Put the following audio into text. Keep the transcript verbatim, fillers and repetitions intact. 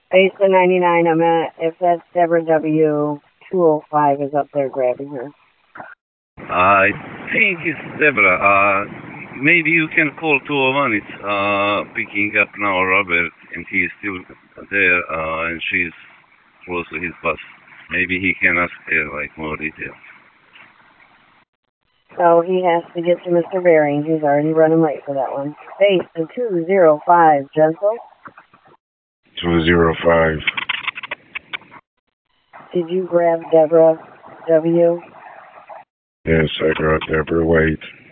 Base to ninety-nine, I'm at, if that's Deborah W, two oh five is up there grabbing her. I think it's Deborah. Uh, maybe you can call two oh one. It's uh, picking up now Robert, and he is still there, uh, and she's close to his bus. Maybe he can ask her like more details. So he has to get to Mister Bering. He's already running late for that one. Base to two oh five, Gentle. two oh five. Did you grab Deborah W? Yes, I got Deborah White.